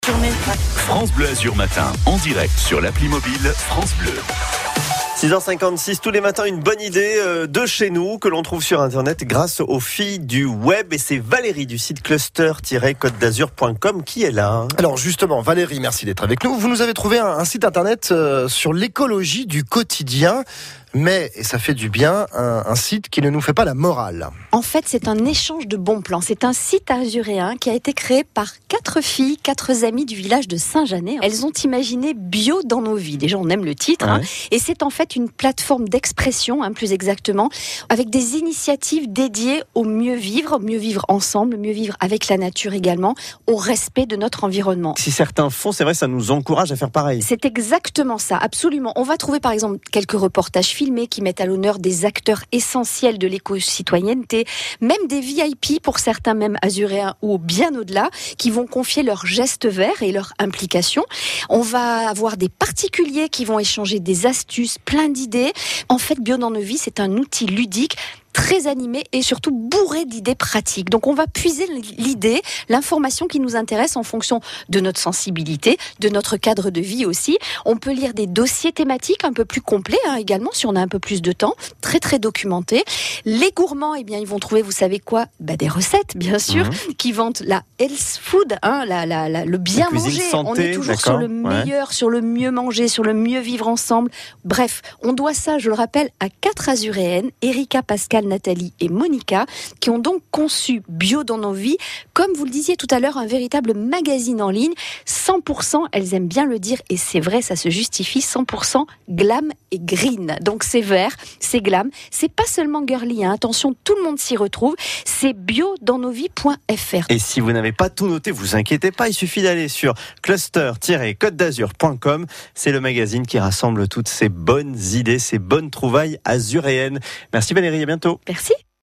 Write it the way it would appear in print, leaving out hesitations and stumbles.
France Bleu Azur Matin, en direct sur l'appli mobile France Bleu. 6h56, tous les matins, une bonne idée de chez nous que l'on trouve sur Internet grâce aux filles du web. Et c'est Valérie du site cluster-côte-d'azur.com qui est là. Alors justement, Valérie, merci d'être avec nous. Vous nous avez trouvé un site Internet sur l'écologie du quotidien. Mais, et ça fait du bien, un site qui ne nous fait pas la morale. En fait, c'est un échange de bons plans. C'est un site azuréen qui a été créé par 4 filles, 4 amies du village de Saint-Janet. Elles ont imaginé Bio dans nos vies. Déjà, on aime le titre. Ouais. Et c'est en fait une plateforme d'expression, plus exactement, avec des initiatives dédiées au mieux vivre ensemble, mieux vivre avec la nature également, au respect de notre environnement. Si certains font, c'est vrai, ça nous encourage à faire pareil. C'est exactement ça, absolument. On va trouver par exemple quelques reportages filmés qui mettent à l'honneur des acteurs essentiels de l'éco-citoyenneté, même des VIP pour certains, même azuréens ou bien au-delà, qui vont confier leurs gestes verts et leur implication. On va avoir des particuliers qui vont échanger des astuces, plein d'idées. En fait, Bio dans nos vies, c'est un outil ludique très animé et surtout bourré d'idées pratiques. Donc on va puiser l'idée, l'information qui nous intéresse en fonction de notre sensibilité, de notre cadre de vie aussi. On peut lire des dossiers thématiques un peu plus complets également si on a un peu plus de temps, très très documentés. Les gourmands, ils vont trouver, vous savez quoi, des recettes bien sûr, qui vantent la health food, le bien manger. Santé, on est toujours sur le meilleur, sur le mieux manger, sur le mieux vivre ensemble. Bref, on doit ça, je le rappelle, à 4 azuréennes, Erika, Pascal, Nathalie et Monica, qui ont donc conçu Bio dans nos vies, comme vous le disiez tout à l'heure, un véritable magazine en ligne, 100%, elles aiment bien le dire, et c'est vrai, ça se justifie, 100% glam et green. Donc c'est vert, c'est glam, c'est pas seulement girly, attention, tout le monde s'y retrouve, c'est biodansnosvies.fr. Et si vous n'avez pas tout noté, vous inquiétez pas, il suffit d'aller sur cluster-côte-d'azur.com. C'est le magazine qui rassemble toutes ces bonnes idées, ces bonnes trouvailles azuréennes. Merci Valérie, à bientôt. Merci.